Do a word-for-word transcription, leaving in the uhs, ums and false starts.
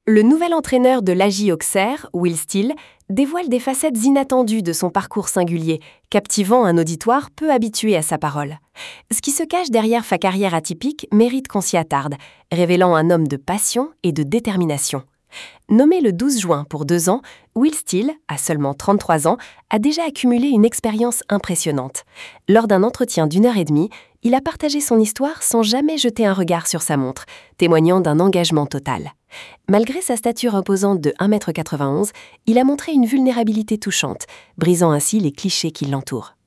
Le nouvel entraîneur de l'A J Auxerre, Will Steele, dévoile des facettes inattendues de son parcours singulier, captivant un auditoire peu habitué à sa parole. Ce qui se cache derrière sa carrière atypique mérite qu'on s'y attarde, révélant un homme de passion et de détermination. Nommé le douze juin pour deux ans, Will Steele, à seulement trente-trois ans, a déjà accumulé une expérience impressionnante. Lors d'un entretien d'une heure et demie, il a partagé son histoire sans jamais jeter un regard sur sa montre, témoignant d'un engagement total. Malgré sa stature imposante de un mètre quatre-vingt-onze, il a montré une vulnérabilité touchante, brisant ainsi les clichés qui l'entourent.